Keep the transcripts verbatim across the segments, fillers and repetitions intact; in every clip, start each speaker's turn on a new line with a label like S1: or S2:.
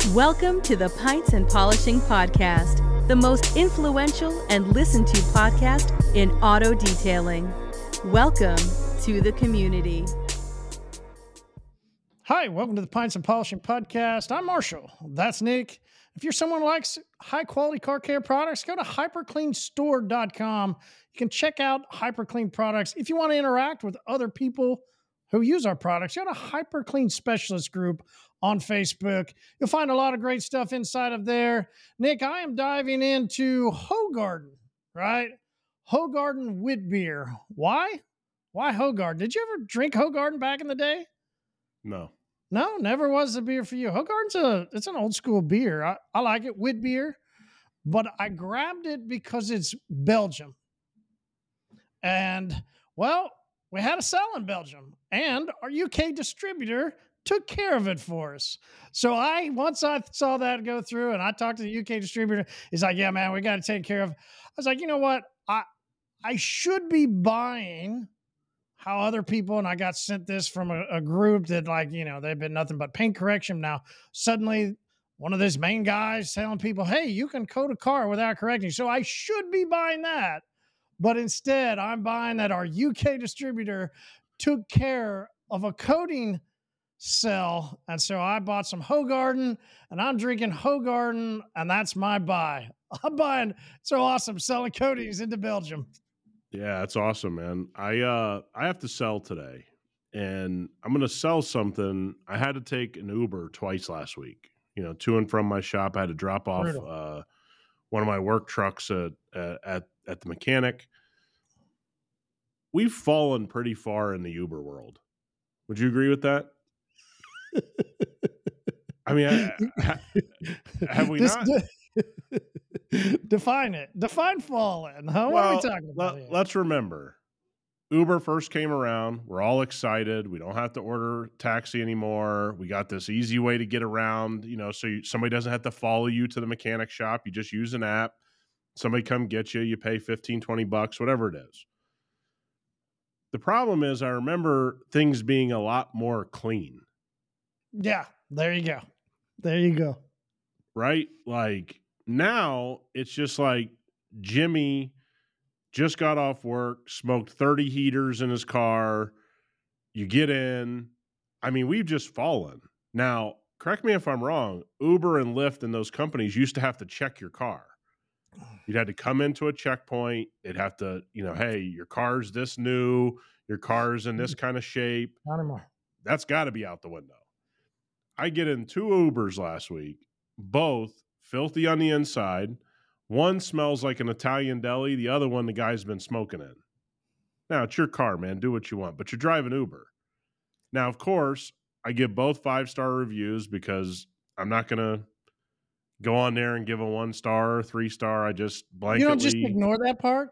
S1: Welcome to the Pints and Polishing Podcast, the most influential and listened to podcast in auto detailing. Welcome to the community.
S2: Hi, welcome to the Pints and Polishing Podcast. I'm Marshall. That's Nick. If you're someone who likes high-quality car care products, go to hyper clean store dot com. You can check out HyperClean products. If you want to interact with other people who use our products, go to HyperClean Specialist Group on Facebook. You'll find a lot of great stuff inside of there. Nick, I am diving into Hoegaarden, right? Hoegaarden wheat beer. Why? Why Hoegaarden? Did you ever drink Hoegaarden back in the day?
S3: No.
S2: No, never was a beer for you. Hoegaarden's a it's an old school beer. I, I like it, wheat beer, but I grabbed it because it's Belgium. And, well, we had a sell in Belgium, and our U K distributor took care of it for us. So I, once I saw that go through and I talked to the U K distributor, he's like, yeah, man, we got to take care of it. I was like, you know what? I, I should be buying how other people, and I got sent this from a, a group that, like, you know, they've been nothing but paint correction. Now, suddenly one of those main guys telling people, hey, you can coat a car without correcting. So I should be buying that. But instead, I'm buying that our U K distributor took care of a coating sell. And so I bought some Hoegaarden, and I'm drinking Hoegaarden, and that's my buy. I'm buying, so awesome, selling coatings into Belgium.
S3: Yeah, that's awesome, man. I uh I have to sell today, and I'm going to sell something. I had to take an Uber twice last week, you know, to and from my shop. I had to drop off
S2: Brutal.
S3: uh, one of my work trucks at, at, at the mechanic. We've fallen pretty far in the Uber world. Would you agree with that? I mean, I, I, have we
S2: This-
S3: not?
S2: Define it. Define fallen. Huh? What
S3: Well,
S2: are we talking about
S3: let,
S2: here?
S3: let's remember, Uber first came around. We're all excited. We don't have to order taxi anymore. We got this easy way to get around, you know, so you, somebody doesn't have to follow you to the mechanic shop. You just use an app. Somebody come get you. You pay fifteen, twenty bucks, whatever it is. The problem is I remember things being a lot more clean.
S2: Yeah, there you go. There you go.
S3: Right? Like now it's just like Jimmy just got off work, smoked thirty heaters in his car. You get in. I mean, we've just fallen. Now, correct me if I'm wrong. Uber and Lyft and those companies used to have to check your car. You'd had to come into a checkpoint. They'd have to, you know, hey, your car's this new, your car's in this kind of shape.
S2: Not anymore.
S3: That's got to be out the window. I get in two Ubers last week, both filthy on the inside. One smells like an Italian deli. The other one, the guy's been smoking in. Now, it's your car, man. Do what you want, but you're driving Uber. Now, of course, I give both five-star reviews because I'm not going to go on there and give a one-star or three-star. I just blanketly...
S2: You don't just ignore that part?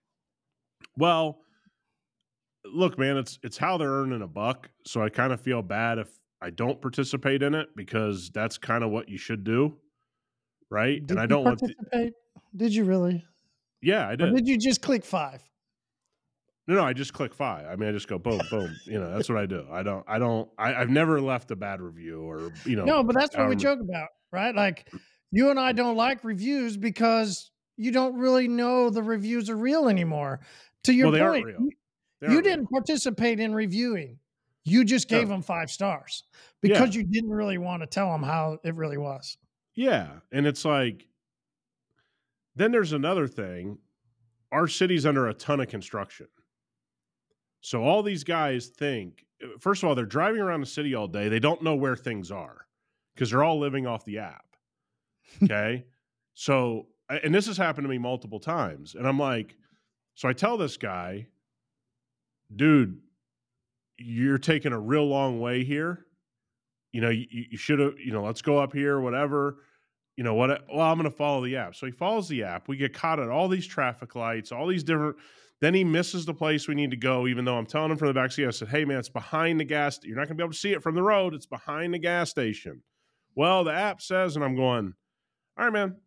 S3: Well, look, man, it's it's how they're earning a buck, so I kind of feel bad if I don't participate in it because that's kind of what you should do, right?
S2: Did
S3: and I
S2: you
S3: don't want to...
S2: participate? Did you really?
S3: Yeah, I
S2: Or
S3: did.
S2: did you just click five?
S3: No, no, I just click five. I mean, I just go boom, boom. You know, that's what I do. I don't, I don't, I, I've never left a bad review or, you know.
S2: No, but that's what we
S3: however-
S2: joke about, right? Like, you and I don't like reviews because you don't really know the reviews are real anymore. To your
S3: Well, they aren't
S2: point,
S3: real.
S2: you,
S3: They
S2: you
S3: aren't real.
S2: didn't participate in reviewing. You just gave
S3: No.
S2: them five stars because
S3: Yeah.
S2: you didn't really want to tell them how it really was.
S3: Yeah. And it's like, then there's another thing. Our city's under a ton of construction. So all these guys think, first of all, they're driving around the city all day. They don't know where things are because they're all living off the app. Okay. So, and this has happened to me multiple times. And I'm like, so I tell this guy, dude, you're taking a real long way here. You know, you, you should have, you know, let's go up here, whatever. You know what? Well, I'm going to follow the app. So he follows the app. We get caught at all these traffic lights, all these different. Then he misses the place we need to go, even though I'm telling him from the back seat. I said, hey, man, it's behind the gas. You're not going to be able to see it from the road. It's behind the gas station. Well, the app says, and I'm going, all right, man.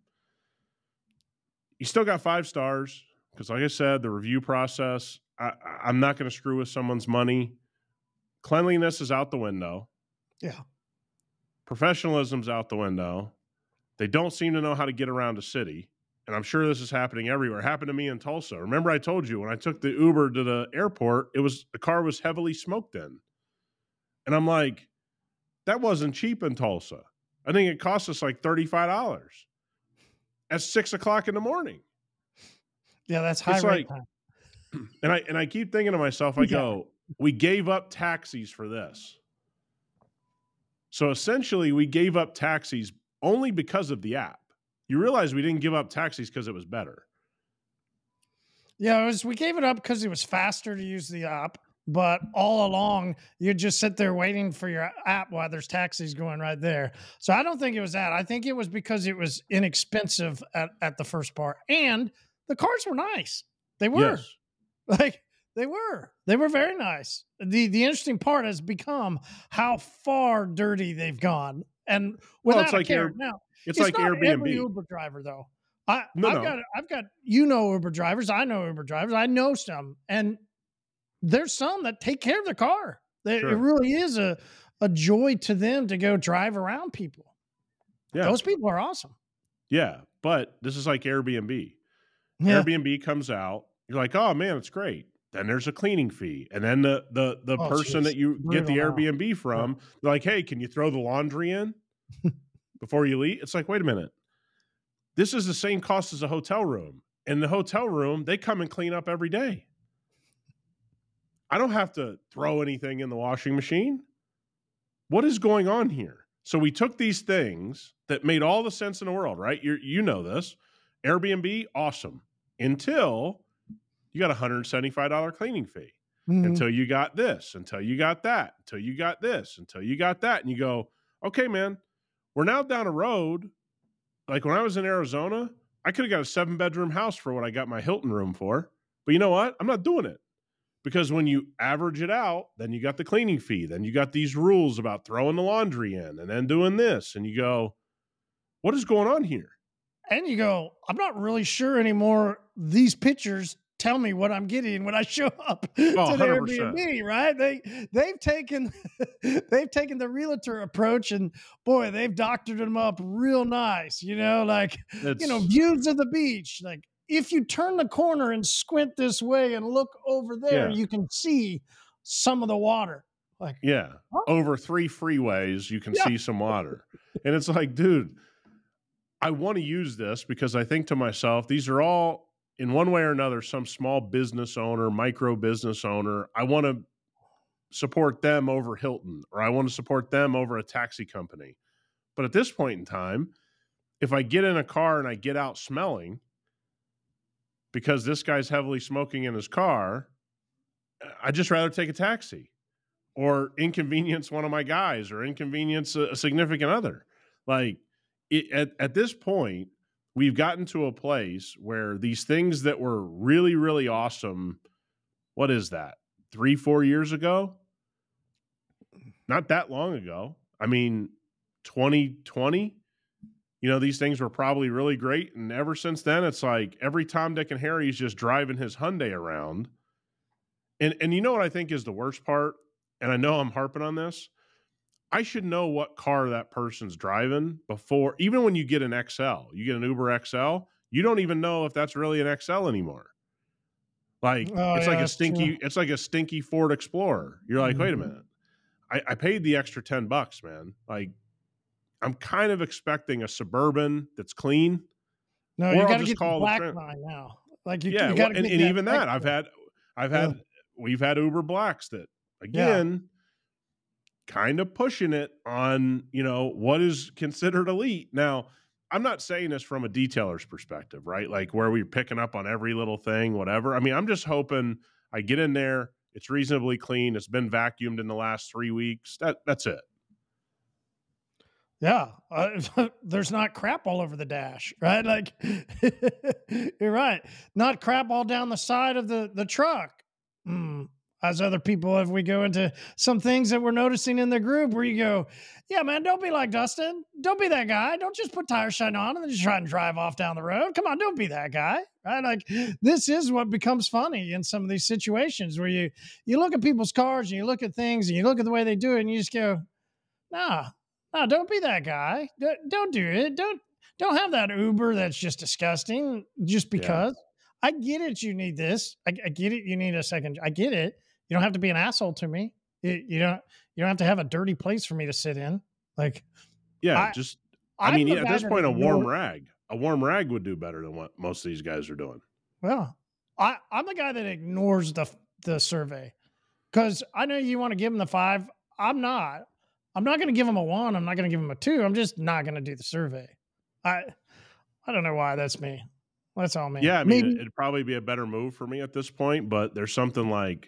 S3: You still got five stars because, like I said, the review process, I, I'm not going to screw with someone's money. Cleanliness is out the window.
S2: Yeah.
S3: professionalism's out the window. They don't seem to know how to get around a city. And I'm sure this is happening everywhere. It happened to me in Tulsa. Remember I told you when I took the Uber to the airport, it was the car was heavily smoked in. And I'm like, that wasn't cheap in Tulsa. I think it cost us like thirty-five dollars at six o'clock in the morning.
S2: Yeah, that's high
S3: it's
S2: rate
S3: like,
S2: time.
S3: And I and I keep thinking to myself, I
S2: Yeah.
S3: go, we gave up taxis for this. So essentially, we gave up taxis only because of the app. You realize we didn't give up taxis because it was better.
S2: Yeah, it was, we gave it up because it was faster to use the app, but all along you just sit there waiting for your app while there's taxis going right there. So I don't think it was that. I think it was because it was inexpensive at, at the first part, and the cars were nice. They were
S3: Yes.
S2: like they were. They were very nice. The the interesting part has become how far dirty they've gone, and
S3: Well,
S2: without
S3: it's
S2: a
S3: like
S2: care.
S3: Air-
S2: Now
S3: It's,
S2: it's
S3: like
S2: not
S3: Airbnb.
S2: every Uber driver though. I,
S3: No,
S2: I've
S3: no.
S2: got, I've got, you know, Uber drivers. I know Uber drivers. I know some, and there's some that take care of their car. They,
S3: Sure.
S2: It really is a, a joy to them to go drive around people.
S3: Yeah.
S2: Those people are awesome.
S3: Yeah. But this is like Airbnb.
S2: Yeah.
S3: Airbnb comes out. You're like, oh man, it's great. Then there's a cleaning fee. And then the the the
S2: Oh,
S3: person
S2: geez.
S3: that you get the
S2: Brutal now.
S3: Airbnb from, they're like, hey, can you throw the laundry in before you leave? It's like, wait a minute. This is the same cost as a hotel room. In the hotel room, they come and clean up every day. I don't have to throw anything in the washing machine. What is going on here? So we took these things that made all the sense in the world, right? You you know this. Airbnb, awesome. Until you got a one hundred seventy-five dollars cleaning fee.
S2: Mhm.
S3: Until you got this, until you got that, until you got this, until you got that. And you go, okay, man, we're now down a road. Like when I was in Arizona, I could have got a seven bedroom house for what I got my Hilton room for. But you know what? I'm not doing it. Because when you average it out, then you got the cleaning fee. Then you got these rules about throwing the laundry in and then doing this. And you go, what is going on here?
S2: And you go, I'm not really sure anymore. These pictures tell me what I'm getting when I show up
S3: Oh,
S2: to the
S3: one hundred percent.
S2: Airbnb, right? They they've taken they've taken the realtor approach, and boy, they've doctored them up real nice. You know, like
S3: It's,
S2: you know, views of the beach. Like if you turn the corner and squint this way and look over there,
S3: Yeah.
S2: you can see some of the water. Like
S3: yeah,
S2: Huh?
S3: over three freeways, you can
S2: Yeah.
S3: see some water. And it's like, dude, I want to use this because I think to myself, these are all in one way or another, some small business owner, micro business owner. I want to support them over Hilton, or I want to support them over a taxi company. But at this point in time, if I get in a car and I get out smelling because this guy's heavily smoking in his car, I'd just rather take a taxi or inconvenience one of my guys or inconvenience a, a significant other. Like it, at, at this point, we've gotten to a place where these things that were really, really awesome, what is that, three, four years ago? Not that long ago. I mean, twenty twenty, you know, these things were probably really great. And ever since then, it's like every Tom, Dick, and Harry is just driving his Hyundai around. And, and you know what I think is the worst part? And I know I'm harping on this. I should know what car that person's driving before, even when you get an X L, you get an Uber X L, you don't even know if that's really an X L anymore. Like
S2: Oh,
S3: it's
S2: yeah,
S3: like a
S2: that's
S3: stinky,
S2: true.
S3: it's like a stinky Ford Explorer. You're like, wait a
S2: Mhm.
S3: minute. I, I paid the extra ten bucks, man. Like I'm kind of expecting a Suburban that's clean.
S2: no,
S3: Or
S2: you
S3: I'll
S2: got to
S3: just
S2: get the
S3: call the
S2: black
S3: trim-
S2: line now. Like you,
S3: yeah.
S2: you
S3: well,
S2: got to
S3: and,
S2: get
S3: and even that
S2: extra.
S3: I've had, I've
S2: Yeah.
S3: had, we've had Uber Blacks that again, kind of pushing it on, you know, what is considered elite. Now, I'm not saying this from a detailer's perspective, right? Like where we're picking up on every little thing, whatever. I mean, I'm just hoping I get in there, it's reasonably clean, it's been vacuumed in the last three weeks. That that's it.
S2: Yeah, uh, there's not crap all over the dash, right? Like, you're right. Not crap all down the side of the, the truck. Mm. As other people, if we go into some things that we're noticing in the group where you go, yeah, man, don't be like Dustin. Don't be that guy. Don't just put tire shine on and then just try and drive off down the road. Come on, don't be that guy, right? Like, this is what becomes funny in some of these situations where you, you look at people's cars and you look at things and you look at the way they do it and you just go, nah, No, don't be that guy. Don't, don't do it. Don't don't have that Uber that's just disgusting just
S3: Yeah.
S2: because. I get it. You need this. I, I get it. You need a second. I get it. You don't have to be an asshole to me. You, you don't. You don't have to have a dirty place for me to sit in. Like,
S3: Yeah,
S2: I,
S3: just I
S2: I'm
S3: mean,
S2: the
S3: yeah, at
S2: guy
S3: this
S2: that
S3: point, a
S2: ignore-
S3: warm rag, a warm rag would do better than what most of these guys are doing.
S2: Well, I, I'm the guy that ignores the the survey because I know you want to give him the five. I'm not. I'm not going to give him a one. I'm not going to give him a two. I'm just not going to do the survey. I I don't know why. That's me. That's all me.
S3: Yeah, I mean,
S2: Maybe-
S3: it'd probably be a better move for me at this point, but there's something like,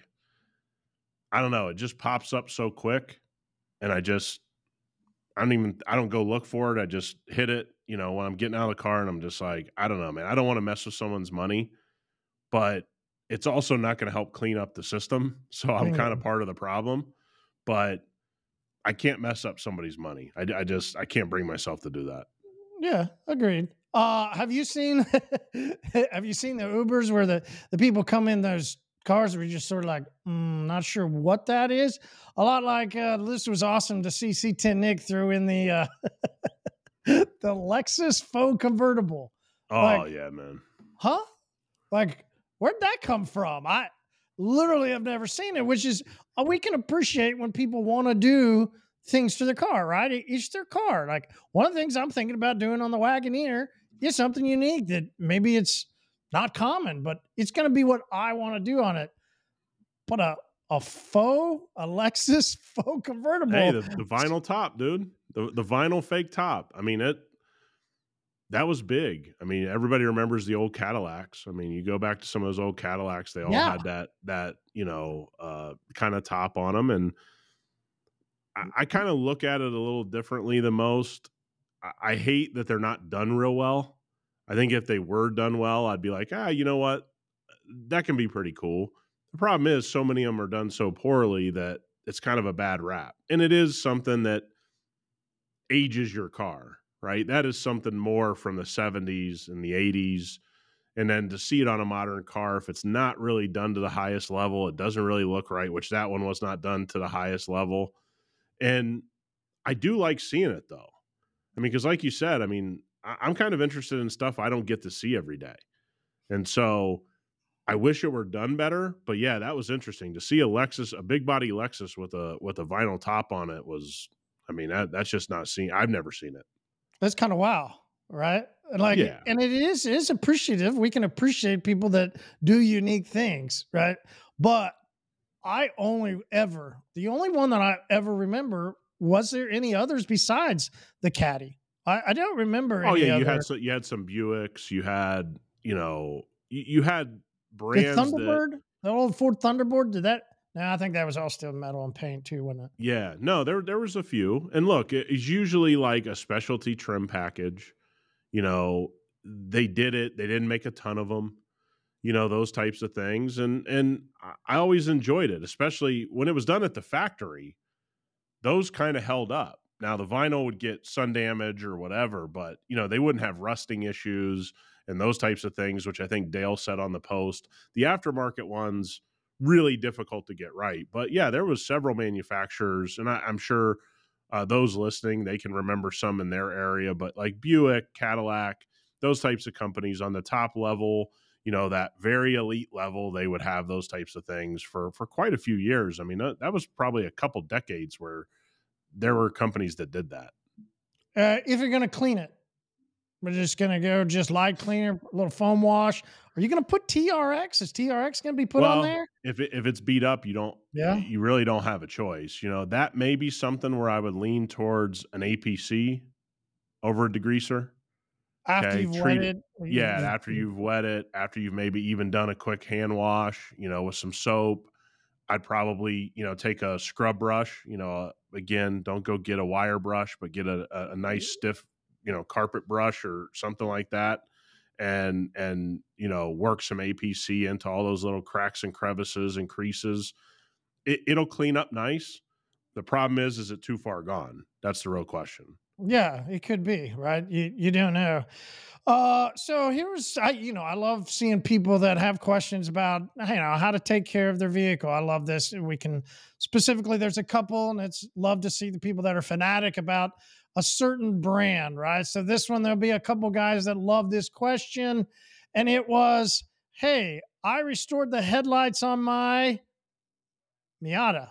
S3: I don't know, it just pops up so quick, and I just, I don't even, I don't go look for it. I just hit it, you know, when I'm getting out of the car, and I'm just like, I don't know, man. I don't want to mess with someone's money, but it's also not going to help clean up the system. So I'm
S2: Bingo.
S3: kind of part of the problem, but I can't mess up somebody's money. I, I just, I can't bring myself to do that.
S2: Yeah, agreed. Uh, have you seen have you seen the Ubers where the, the people come in those cars where you're just sort of like, mm, not sure what that is? A lot like uh, this was awesome to see C ten Nick throw in the uh, the Lexus faux convertible.
S3: Oh,
S2: Like-
S3: yeah, man.
S2: Huh? Like, where'd that come from? I literally have never seen it, which is uh, we can appreciate when people want to do things to their car, right? E- Each their car. Like one of the things I'm thinking about doing on the Wagoneer is something unique that maybe it's not common, but it's going to be what I want to do on it. But a a faux, a Lexus faux convertible.
S3: Hey, the, the vinyl top, dude. The the vinyl fake top. I mean, it that was big. I mean, everybody remembers the old Cadillacs. I mean, you go back to some of those old Cadillacs, they all
S2: Yeah.
S3: had that that, you know, uh kind of top on them. And I, I kind of look at it a little differently than most. I, I hate that they're not done real well. I think if they were done well, I'd be like, ah, you know what? That can be pretty cool. The problem is so many of them are done so poorly that it's kind of a bad rap. And it is something that ages your car, right? That is something more from the seventies and the eighties. And then to see it on a modern car, if it's not really done to the highest level, it doesn't really look right, which that one was not done to the highest level. And I do like seeing it though. I mean, because like you said, I mean, I- I'm kind of interested in stuff I don't get to see every day. And so I wish it were done better, but yeah, that was interesting to see a Lexus, a big body Lexus with a with a vinyl top on it was, I mean, that that's just not seen. I've never seen it.
S2: That's kind of wow, right? And like,
S3: Yeah.
S2: and it is it is appreciative. We can appreciate people that do unique things, right? But I only ever the only one that I ever remember. Was there any others besides the Caddy? I, I don't remember.
S3: Oh
S2: any
S3: yeah, you
S2: other.
S3: had so, you had some Buicks, you had you know you, you had
S2: the
S3: brands that
S2: Thunderbird, the old Ford Thunderbird. Did that? No, I think that was all still metal and paint too, wasn't it?
S3: yeah no there there was a few, and look, it- it's usually like a specialty trim package. You know, they did it. They didn't make a ton of them. You know, those types of things, and and I- I always enjoyed it, especially when it was done at the factory. Those kind of held up. Now the vinyl would get sun damage or whatever, but you know, they wouldn't have rusting issues and those types of things, which I think Dale said on the post. The aftermarket ones really difficult to get right. But yeah, there was several manufacturers, and I, I'm sure uh, those listening, they can remember some in their area, but like Buick, Cadillac, those types of companies on the top level, you know, that very elite level, they would have those types of things for for quite a few years. I mean, that, that was probably a couple decades where there were companies that did that.
S2: Uh, if you're going to clean it, we're just going to go just light cleaner, a little foam wash. Are you going to put T R X? Is T R X going to be put
S3: Well,
S2: on there?
S3: If it, if it's beat up, you don't.
S2: Yeah.
S3: You really don't have a choice. You know, that may be something where I would lean towards an A P C over a degreaser.
S2: After
S3: okay,
S2: you've
S3: treat
S2: wetted.
S3: Yeah, after you've wet it, after you've maybe even done a quick hand wash, you know, with some soap, I'd probably, you know, take a scrub brush. You know, uh, again, don't go get a wire brush, but get a, a, a nice stiff, you know, carpet brush or something like that, and and you know, work some A P C into all those little cracks and crevices and creases. It, it'll clean up nice. The problem is, is it too far gone? That's the real question.
S2: Yeah, it could be, right? You you don't know. Uh, so here's I you know, I love seeing people that have questions about, you know, how to take care of their vehicle. I love this. We can specifically there's a couple, and it's love to see the people that are fanatic about a certain brand, right? So this one there'll be a couple guys that love this question, and it was, "Hey, I restored the headlights on my Miata."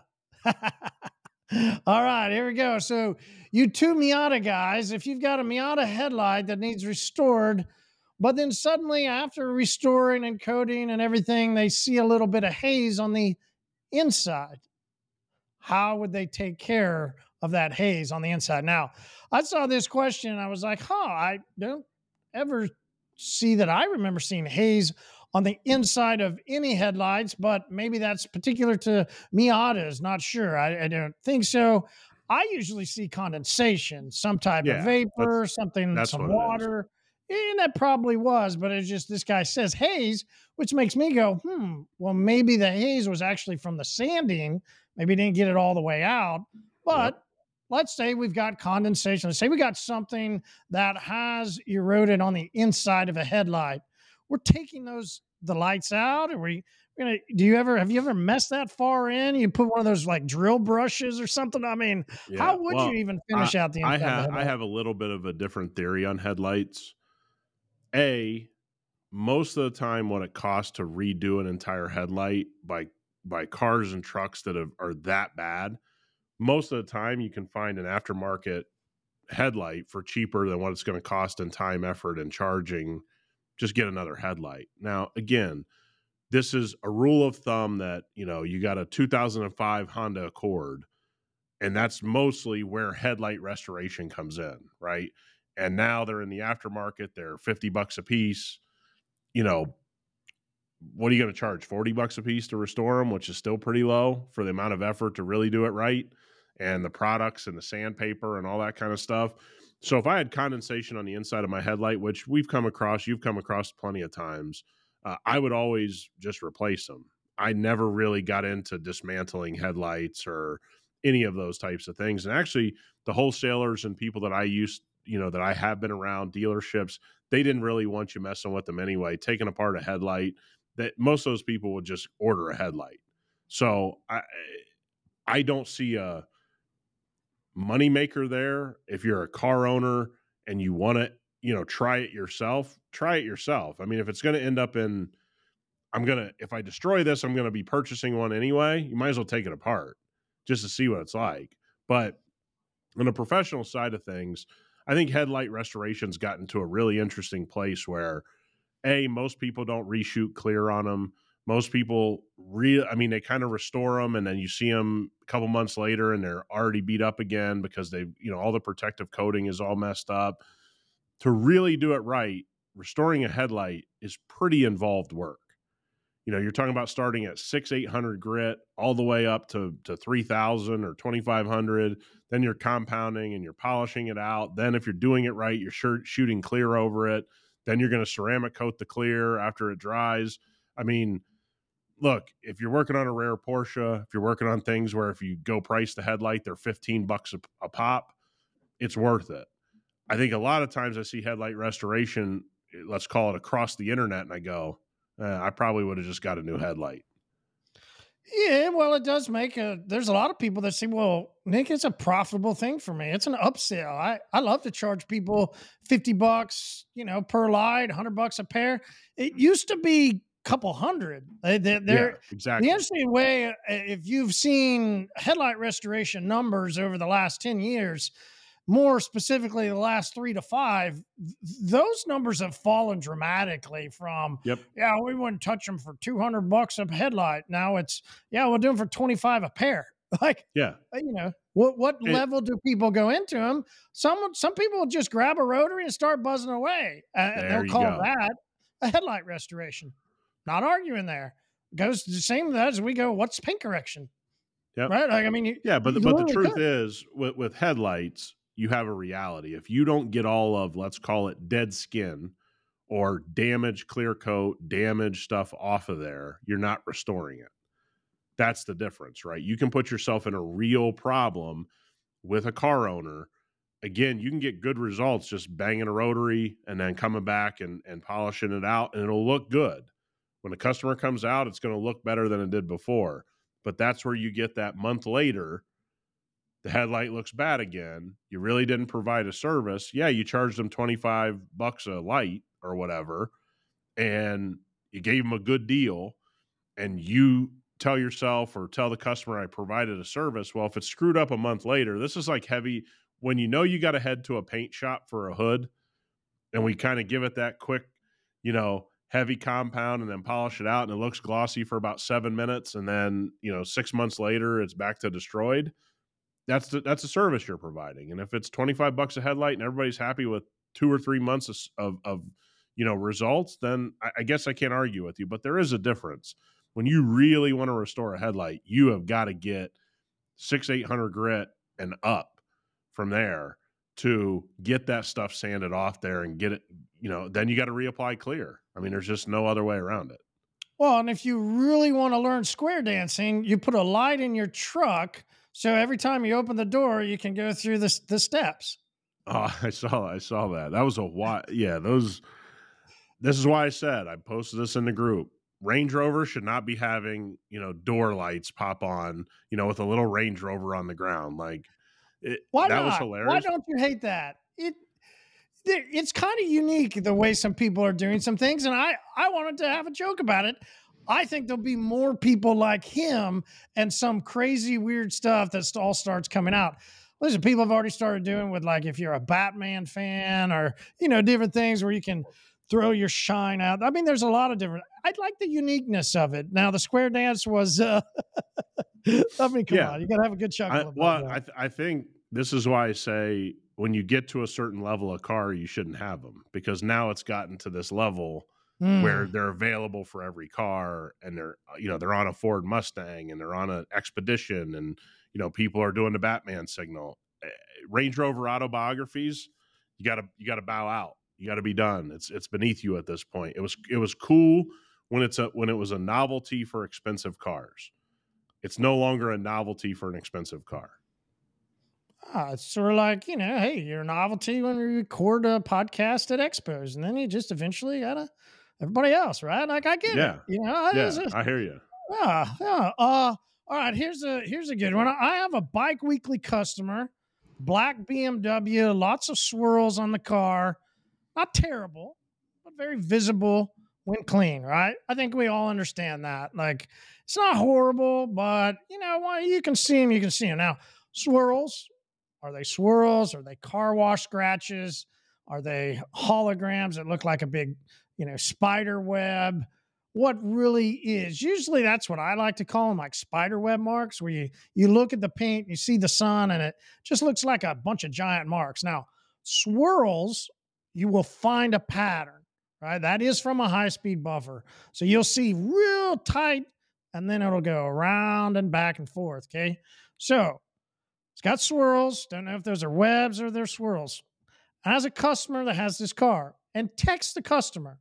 S2: All right, here we go. So, you two Miata guys, if you've got a Miata headlight that needs restored, but then suddenly after restoring and coating and everything, they see a little bit of haze on the inside, how would they take care of that haze on the inside? Now, I saw this question and I was like, huh, I don't ever see that I remember seeing haze on the inside of any headlights, but maybe that's particular to Miatas. Not sure. I, I don't think so. I usually see condensation, some type of
S3: Yeah, that's
S2: vapor, something,
S3: that's
S2: some
S3: what it is.
S2: water. And that probably was, but it's just this guy says haze, which makes me go, hmm, well, maybe the haze was actually from the sanding. Maybe didn't get it all the way out.
S3: Yep.
S2: But let's say we've got condensation. Let's say we got something that has eroded on the inside of a headlight. We're taking those the lights out. Are we gonna do you ever have you ever messed that far in? You put one of those like drill brushes or something? I mean,
S3: Yeah.
S2: how would you
S3: Well,
S2: even
S3: I
S2: finish out the
S3: I
S2: inside of the
S3: have I
S2: headlight?
S3: have a little bit of a different theory on headlights. A, most of the time what it costs to redo an entire headlight by by cars and trucks that have, are that bad, most of the time you can find an aftermarket headlight for cheaper than what it's going to cost in time, effort, and charging. Just get another headlight. Now, again, this is a rule of thumb that, you know, you got a two thousand five Honda Accord, and that's mostly where headlight restoration comes in, right? And now they're in the aftermarket, they're fifty bucks a piece. You know, what are you going to charge? forty bucks a piece to restore them, which is still pretty low for the amount of effort to really do it right, and the products and the sandpaper and all that kind of stuff. So if I had condensation on the inside of my headlight, which we've come across, you've come across plenty of times, uh, I would always just replace them. I never really got into dismantling headlights or any of those types of things. And actually, the wholesalers and people that I used, you know, that I have been around, dealerships, they didn't really want you messing with them anyway. Taking apart a headlight, that most of those people would just order a headlight. So I I don't see a moneymaker there. If you're a car owner and you want to, you know, try it yourself, try it yourself. I mean, if it's going to end up in, I'm going to, if I destroy this, I'm going to be purchasing one anyway, you might as well take it apart just to see what it's like. But on the professional side of things, I think headlight restoration's gotten to a really interesting place where, A, most people don't reshoot clear on them. Most people, re- I mean, they kind of restore them, and then you see them a couple months later, and they're already beat up again because they, you know, all the protective coating is all messed up. To really do it right, restoring a headlight is pretty involved work. You know, you're talking about starting at six, eight hundred grit all the way up to to three thousand or twenty five hundred. Then you're compounding and you're polishing it out. Then, if you're doing it right, you're sure, shooting clear over it. Then you're going to ceramic coat the clear after it dries. I mean, look, if you're working on a rare Porsche, if you're working on things where if you go price the headlight, they're fifteen bucks a, a pop, it's worth it. I think a lot of times I see headlight restoration, let's call it across the internet, and I go, uh, I probably would have just got a new headlight.
S2: Yeah, well, it does make a. There's a lot of people that say, "Well, Nick, it's a profitable thing for me. It's an upsell. I I love to charge people fifty bucks, you know, per light, hundred bucks a pair. It used to be a couple hundred. They, they,
S3: Yeah,
S2: they're
S3: exactly.
S2: the interesting way. uh, If you've seen headlight restoration numbers over the last ten years, more specifically the last three to five, th- those numbers have fallen dramatically from,
S3: Yep.
S2: yeah, we wouldn't touch them for two hundred bucks a headlight. Now it's, yeah, we'll do them for twenty-five a pair. Like,
S3: Yeah.
S2: uh, you know, what, what
S3: It-
S2: level do people go into them? Some, some people will just grab a rotary and start buzzing away, uh, and
S3: There
S2: they'll
S3: you
S2: call
S3: go.
S2: that a headlight restoration. Not arguing there. Goes the same as we go, what's paint correction?
S3: Yep.
S2: Right? Like, I mean, you,
S3: Yeah, but
S2: you
S3: the, but the
S2: literally
S3: truth
S2: could.
S3: is, with, with headlights, you have a reality. If you don't get all of, let's call it dead skin or damaged clear coat, damaged stuff off of there, you're not restoring it. That's the difference, right? You can put yourself in a real problem with a car owner again, you can get good results just banging a rotary and then coming back and, and polishing it out, and it'll look good. When a customer comes out, it's going to look better than it did before. But that's where you get that month later, the headlight looks bad again. You really didn't provide a service. Yeah, you charged them twenty-five bucks a light or whatever, and you gave them a good deal, and you tell yourself or tell the customer I provided a service. Well, if it's screwed up a month later, this is like heavy when you know you got to head to a paint shop for a hood, and we kind of give it that quick, you know, heavy compound and then polish it out, and it looks glossy for about seven minutes. And then, you know, six months later, it's back to destroyed. That's the, that's a service you're providing. And if it's twenty-five bucks a headlight and everybody's happy with two or three months of, of, of you know, results, then I, I guess I can't argue with you, but there is a difference. When you really want to restore a headlight, you have got to get six, eight hundred grit and up from there to get that stuff sanded off there and get it, you know, then you got to reapply clear. I mean, there's just no other way around it.
S2: Well, and if you really want to learn square dancing, you put a light in your truck. So every time you open the door, you can go through the, the steps.
S3: Oh, I saw, I saw that. That was a why. Yeah. Those, this is why I said, I posted this in the group. Range Rover should not be having, you know, door lights pop on, you know, with a little Range Rover on the ground. Like, it,
S2: Why
S3: that
S2: not?
S3: was hilarious.
S2: Why don't you hate that? It it's kind of unique the way some people are doing some things, and I I wanted to have a joke about it. I think there'll be more people like him and some crazy weird stuff that all starts coming out. Listen, people have already started doing with, like, if you're a Batman fan or, you know, different things where you can throw your shine out. I mean, there's a lot of different. I'd like the uniqueness of it. Now, the square dance was. Uh, I mean, come
S3: Yeah.
S2: on, you got to have a good chuckle.
S3: I,
S2: about
S3: well,
S2: that.
S3: I, th- I think this is why I say when you get to a certain level of car, you shouldn't have them, because now it's gotten to this level
S2: Mm.
S3: where they're available for every car, and they're, you know, they're on a Ford Mustang and they're on an Expedition, and, you know, people are doing the Batman signal. Uh, Range Rover autobiographies, you got to you got to bow out. You got to be done. It's it's beneath you at this point. It was it was cool when it's a when it was a novelty for expensive cars. It's no longer a novelty for an expensive car.
S2: Ah, it's sort of like, you know, hey, you're a novelty when we record a podcast at expos, and then you just eventually gotta everybody else, right? Like, I get
S3: Yeah.
S2: it, you know.
S3: Yeah,
S2: it's a-
S3: I hear you.
S2: yeah, yeah. Uh, all right, here's a here's a good one. I have a Bike Weekly customer, black B M W, lots of swirls on the car, not terrible, but very visible when clean, right? I think we all understand that. Like, it's not horrible, but, you know, well, you can see them, you can see them. Now, swirls, are they swirls? Are they car wash scratches? Are they holograms that look like a big, you know, spider web? What really is? Usually that's what I like to call them, like spider web marks, where you, you look at the paint, you see the sun, and it just looks like a bunch of giant marks. Now, swirls, you will find a pattern, right? That is from a high-speed buffer. So you'll see real tight, and then it'll go around and back and forth, okay? So it's got swirls. Don't know if those are webs or they're swirls. As a customer that has this car, and text the customer.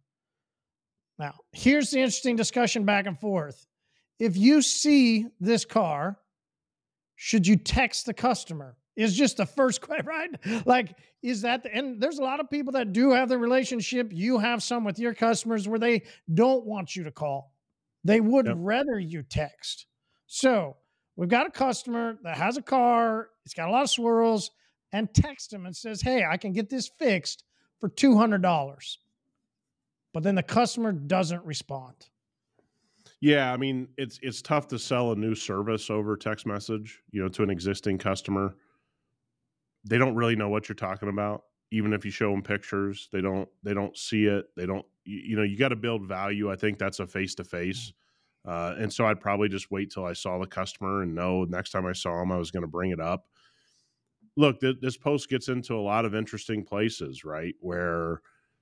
S2: Now, here's the interesting discussion back and forth. If you see this car, should you text the customer? Is just the first question, right? Like, is that the, and there's a lot of people that do have the relationship. You have some with your customers where they don't want you to call. They would
S3: Yep.
S2: rather you text. So we've got a customer that has a car. It's got a lot of swirls, and text them and says, hey, I can get this fixed for two hundred dollars. But then the customer doesn't respond.
S3: Yeah, I mean, it's it's tough to sell a new service over text message, you know, to an existing customer. They don't really know what you're talking about. Even if you show them pictures, they don't they don't see it. They don't, you, you know, you got to build value. I think that's a face to face. And so I'd probably just wait till I saw the customer and know next time I saw him, I was going to bring it up. Look, th- this post gets into a lot of interesting places, right? Where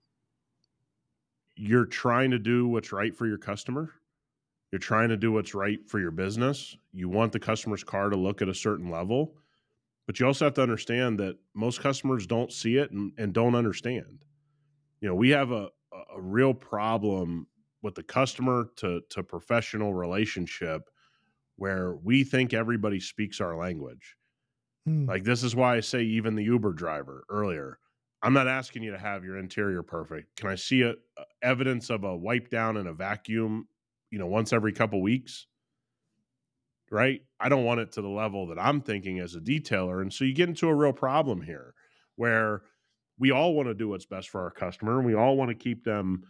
S3: you're trying to do what's right for your customer. You're trying to do what's right for your business. You want the customer's car to look at a certain level, but you also have to understand that most customers don't see it and, and don't understand. You know, we have a, a real problem with the customer to, to professional relationship where we think everybody speaks our language.
S2: Hmm.
S3: Like, this is why I say even the Uber driver earlier, I'm not asking you to have your interior perfect. Can I see a, a evidence of a wipe down and a vacuum, you know, once every couple weeks? Right? I don't want it to the level that I'm thinking as a detailer. And so you get into a real problem here where we all want to do what's best for our customer, and we all want to keep them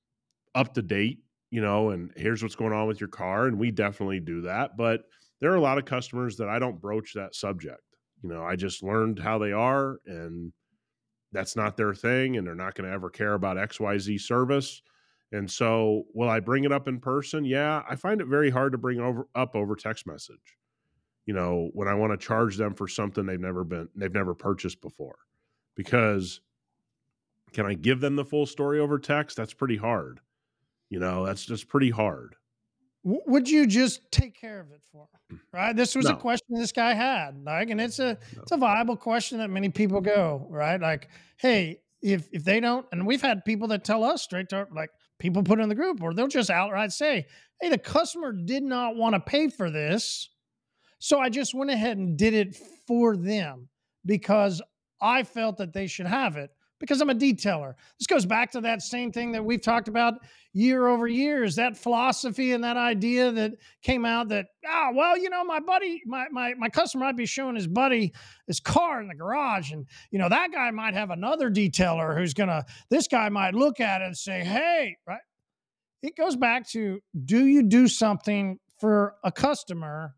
S3: up to date, you know, and here's what's going on with your car. And we definitely do that. But there are a lot of customers that I don't broach that subject. You know, I just learned how they are, and that's not their thing, and they're not going to ever care about X Y Z service. And so will I bring it up in person? Yeah, I find it very hard to bring over up over text message. You know, when I want to charge them for something they've never been, they've never purchased before. Because can I give them the full story over text? That's pretty hard. You know, that's just pretty hard.
S2: W- Would you just take care of it for him? Right. This was
S3: No.
S2: a question this guy had, like, and it's a
S3: No.
S2: it's a viable question that many people go, right? Like, hey, if if they don't, and we've had people that tell us straight to, like, people put in the group, or they'll just outright say, hey, the customer did not want to pay for this, so I just went ahead and did it for them because I felt that they should have it because I'm a detailer. This goes back to that same thing that we've talked about year over years, that philosophy and that idea that came out that, ah, well, you know, my buddy, my, my, my customer might be showing his buddy his car in the garage. And, you know, that guy might have another detailer who's going to, this guy might look at it and say, hey, right. It goes back to, do you do something for a customer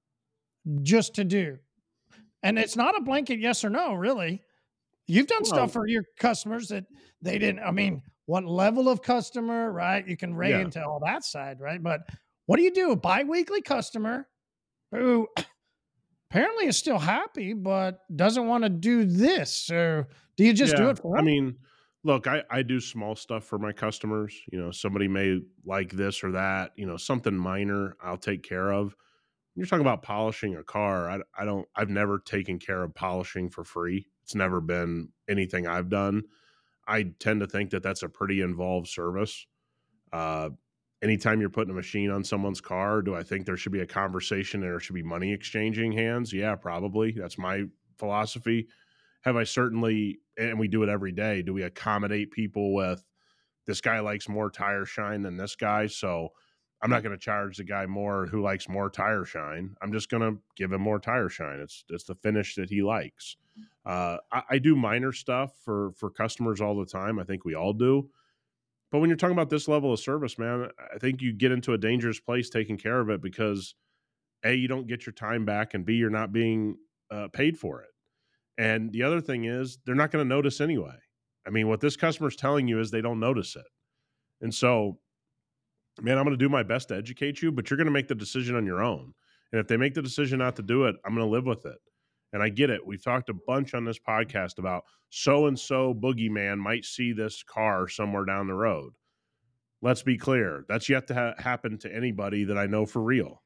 S2: just to do? And it's not a blanket yes or no, really. You've done
S3: Well,
S2: stuff for your customers that they didn't. I mean, what level of customer, right? You can rate
S3: Yeah.
S2: into all that side, right? But what do you do? A biweekly customer who apparently is still happy, but doesn't want to do this. So do you just do
S3: Yeah,
S2: it for
S3: I
S2: them?
S3: mean, look, I, I do small stuff for my customers. You know, somebody may like this or that, you know, something minor I'll take care of. You're talking about polishing a car. I, I don't, I've never taken care of polishing for free. It's never been anything I've done. I tend to think that that's a pretty involved service. Uh, anytime you're putting a machine on someone's car, do I think there should be a conversation and there should be money exchanging hands? Yeah, probably. That's my philosophy. Have I certainly, and we do it every day, do we accommodate people with, this guy likes more tire shine than this guy, so I'm not going to charge the guy more who likes more tire shine. I'm just going to give him more tire shine. It's it's the finish that he likes. Uh, I, I do minor stuff for for customers all the time. I think we all do. But when you're talking about this level of service, man, I think you get into a dangerous place taking care of it because A, you don't get your time back, and B, you're not being uh, paid for it. And the other thing is, they're not going to notice anyway. I mean, what this customer's telling you is they don't notice it. And so, man, I'm going to do my best to educate you, but you're going to make the decision on your own. And if they make the decision not to do it, I'm going to live with it. And I get it. We've talked a bunch on this podcast about so-and-so boogeyman might see this car somewhere down the road. Let's be clear. That's yet to ha- happen to anybody that I know for real.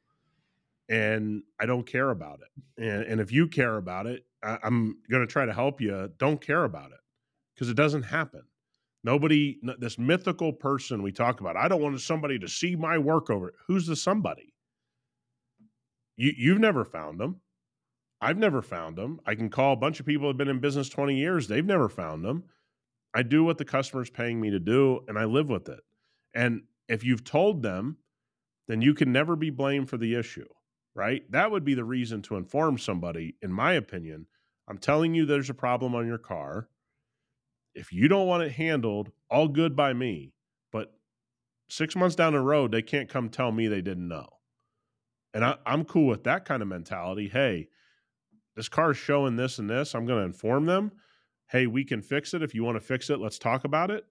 S3: And I don't care about it. And, and if you care about it, I, I'm going to try to help you. Don't care about it because it doesn't happen. Nobody, this mythical person we talk about, I don't want somebody to see my work over it. Who's the somebody? You, you've never found them. I've never found them. I can call a bunch of people who have been in business twenty years. They've never found them. I do what the customer's paying me to do, and I live with it. And if you've told them, then you can never be blamed for the issue, right? That would be the reason to inform somebody, in my opinion. I'm telling you there's a problem on your car. If you don't want it handled, all good by me. But six months down the road, they can't come tell me they didn't know. And I, I'm cool with that kind of mentality. Hey, this car is showing this and this. I'm going to inform them. Hey, we can fix it. If you want to fix it, let's talk about it.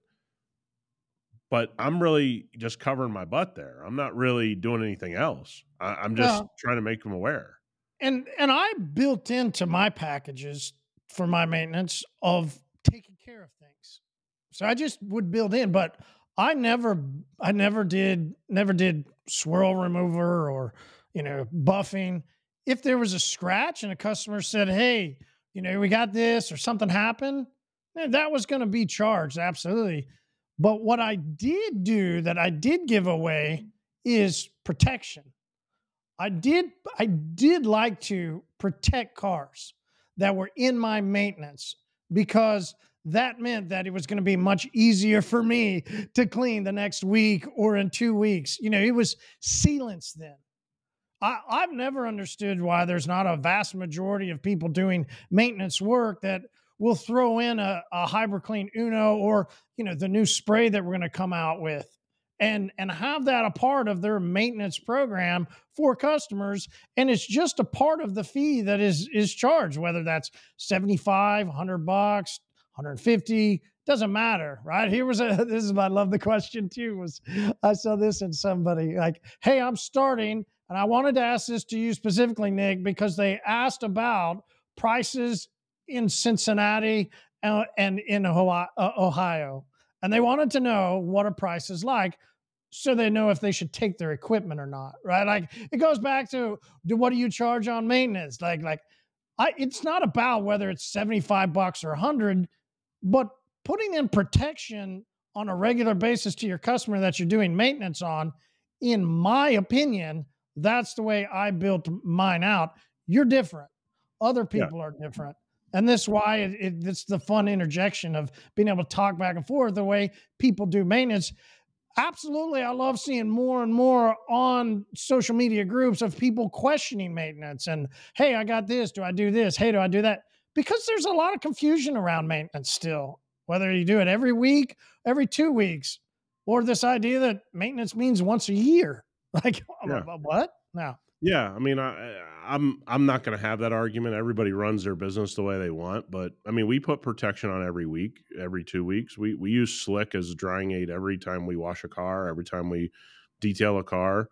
S3: But I'm really just covering my butt there. I'm not really doing anything else. I, I'm just
S2: Well,
S3: trying to make them aware.
S2: and and I built into my packages for my maintenance of taking care of things. So I just would build in, but I never I never did never did swirl remover or, you know, buffing. If there was a scratch and a customer said, hey, you know, we got this or something happened, eh, that was going to be charged. Absolutely. But what I did do that I did give away is protection. I did, I did like to protect cars. that were in my maintenance, because that meant that it was going to be much easier for me to clean the next week or in two weeks. You know, it was sealants then. I, I've never understood why there's not a vast majority of people doing maintenance work that will throw in a, a HyberClean Uno or, you know, the new spray that we're going to come out with, and, and have that a part of their maintenance program for customers. And it's just a part of the fee that is, is charged, whether that's seventy-five, a hundred bucks, one hundred fifty, doesn't matter, right? Here was a, this is, I love the question too, was I saw this in somebody like, hey, I'm starting, and I wanted to ask this to you specifically, Nick, because they asked about prices in Cincinnati uh, and in Ohio, uh, Ohio. And they wanted to know what a price is like, so they know if they should take their equipment or not, right? Like, it goes back to, do what do you charge on maintenance? Like, like I, it's not about whether it's seventy-five bucks or a hundred, but putting in protection on a regular basis to your customer that you're doing maintenance on, in my opinion, that's the way I built mine out. You're different. Other people yeah. are different. And this is why it, it, it's the fun interjection of being able to talk back and forth the way people do maintenance. Absolutely. I love seeing more and more on social media groups of people questioning maintenance and, hey, I got this. Do I do this? Hey, do I do that? Because there's a lot of confusion around maintenance still, whether you do it every week, every two weeks, or this idea that maintenance means once a year. Like, yeah. what? No.
S3: Yeah, I mean, I, I'm I'm not going to have that argument. Everybody runs their business the way they want, but I mean, we put protection on every week, every two weeks. We we use Slick as a drying aid every time we wash a car, every time we detail a car.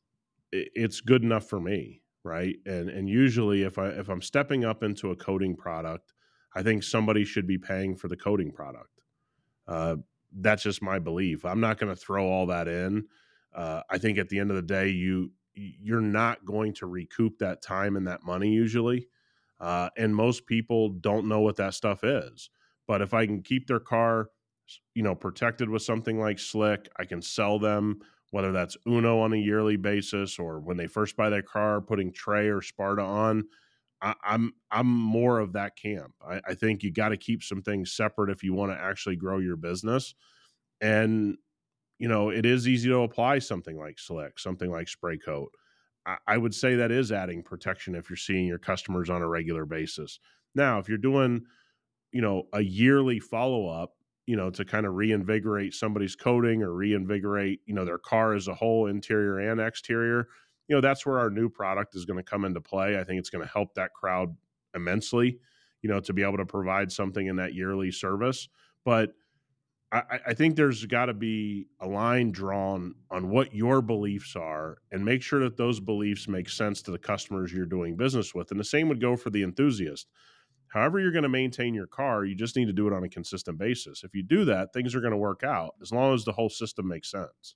S3: It's good enough for me, right? And and usually, if I if I'm stepping up into a coating product, I think somebody should be paying for the coating product. Uh, that's just my belief. I'm not going to throw all that in. Uh, I think at the end of the day, you. you're not going to recoup that time and that money usually. Uh, and most people don't know what that stuff is. But if I can keep their car, you know, protected with something like Slick, I can sell them, whether that's Uno on a yearly basis or when they first buy their car, putting Trey or Sparta on. I, I'm I'm more of that camp. I, I think you got to keep some things separate if you want to actually grow your business. And you know, it is easy to apply something like Slick, something like Spray Coat. I, I would say that is adding protection if you're seeing your customers on a regular basis. Now, if you're doing, you know, a yearly follow-up, you know, to kind of reinvigorate somebody's coating or reinvigorate, you know, their car as a whole, interior and exterior, you know, that's where our new product is going to come into play. I think it's going to help that crowd immensely, you know, to be able to provide something in that yearly service. But I, I think there's got to be a line drawn on what your beliefs are and make sure that those beliefs make sense to the customers you're doing business with. And the same would go for the enthusiast. However you're going to maintain your car, you just need to do it on a consistent basis. If you do that, things are going to work out as long as the whole system makes sense.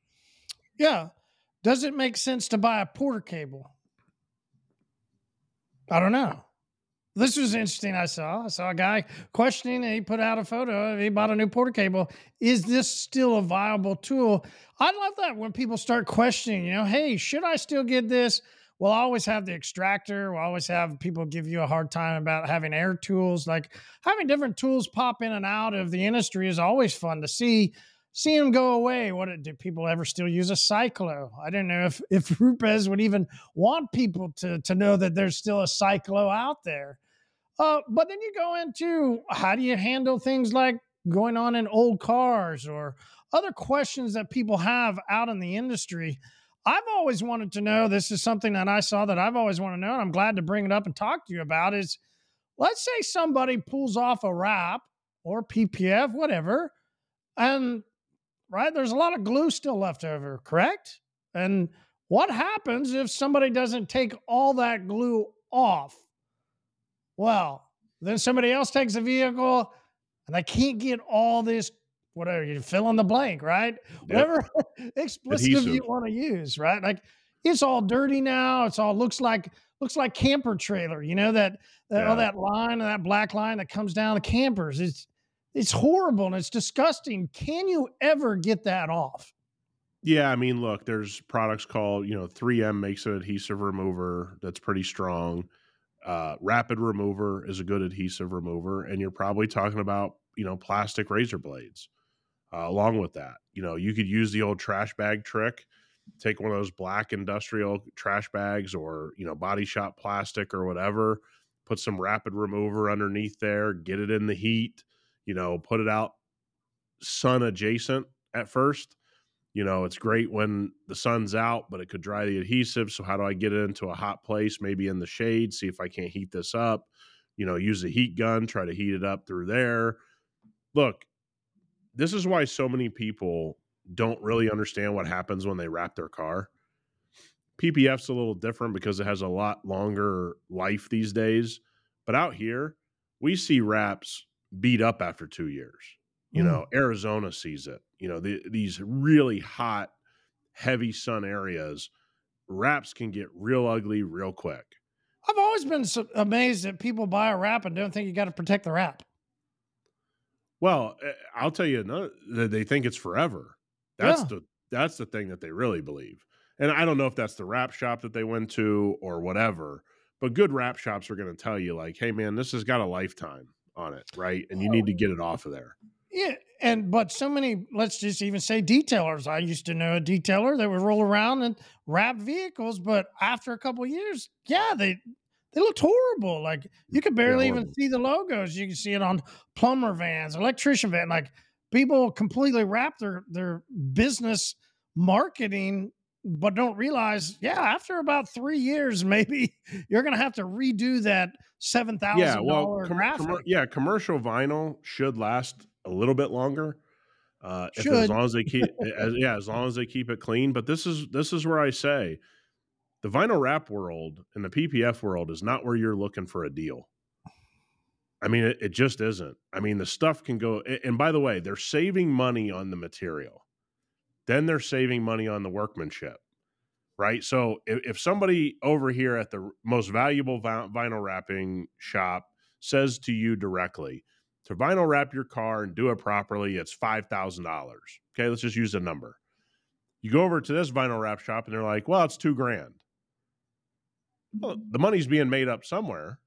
S2: Yeah. Does it make sense to buy a Porter cable? I don't know. This was interesting. I saw, I saw a guy questioning, and he put out a photo. He bought a new Porter cable. Is this still a viable tool? I love that when people start questioning, you know, hey, should I still get this? We'll always have the extractor. We'll always have people give you a hard time about having air tools. Like, having different tools pop in and out of the industry is always fun to see. See them go away. What do people ever still use a Cyclo? I don't know if if Rupes would even want people to to know that there's still a Cyclo out there. Uh, but then you go into, how do you handle things like going on in old cars or other questions that people have out in the industry? I've always wanted to know, this is something that I saw that I've always wanted to know, and I'm glad to bring it up and talk to you about, is let's say somebody pulls off a wrap or P P F, whatever, and right, there's a lot of glue still left over, correct? And what happens if somebody doesn't take all that glue off? Well, then somebody else takes the vehicle and they can't get all this, whatever, you fill in the blank, right? Yep. Whatever expletive you want to use, right? Like, it's all dirty now. It's all looks like, looks like camper trailer, you know, that, that yeah. all that line and that black line that comes down the campers. It's, it's horrible and it's disgusting. Can you ever get that off?
S3: Yeah. I mean, look, there's products called, you know, three M makes an adhesive remover that's pretty strong. Uh, Rapid Remover is a good adhesive remover, and you're probably talking about, you know, plastic razor blades uh, along with that. You know, you could use the old trash bag trick, take one of those black industrial trash bags or, you know, Body Shop plastic or whatever, put some Rapid Remover underneath there, get it in the heat, you know, put it out sun adjacent at first. You know, it's great when the sun's out, but it could dry the adhesive. So how do I get it into a hot place, maybe in the shade, see if I can't heat this up, you know, use a heat gun, try to heat it up through there. Look, this is why so many people don't really understand what happens when they wrap their car. P P F's a little different because it has a lot longer life these days. But out here, we see wraps beat up after two years. You mm. know, Arizona sees it. You know, the, these really hot, heavy sun areas, wraps can get real ugly real quick.
S2: I've always been so amazed that people buy a wrap and don't think you got to protect the wrap.
S3: Well, I'll tell you another, they think it's forever. That's
S2: Yeah.
S3: the that's the thing that they really believe. And I don't know if that's the wrap shop that they went to or whatever, but good wrap shops are going to tell you like, hey man, this has got a lifetime on it, right? And you need to get it off of there.
S2: Yeah, and but so many, let's just even say detailers. I used to know a detailer that would roll around and wrap vehicles, but after a couple of years, yeah, they they looked horrible. Like you could barely even see the logos. You can see it on plumber vans, electrician van. Like people completely wrap their their business marketing, but don't realize, yeah, after about three years, maybe you're going to have to redo that seven thousand
S3: Yeah,
S2: dollars
S3: well, com-
S2: graphic.
S3: com- yeah, commercial vinyl should last a little bit longer. Uh, if,
S2: Should.
S3: as long as they keep, as, yeah, as long as they keep it clean. But this is this is where I say the vinyl wrap world and the P P F world is not where you're looking for a deal. I mean, it, it just isn't. I mean, the stuff can go. And by the way, they're saving money on the material. Then they're saving money on the workmanship, right? So if, if somebody over here at the most valuable vinyl wrapping shop says to you directly, to vinyl wrap your car and do it properly, it's five thousand dollars. Okay, let's just use a number. You go over to this vinyl wrap shop and they're like, well, it's two grand. Well, the money's being made up somewhere.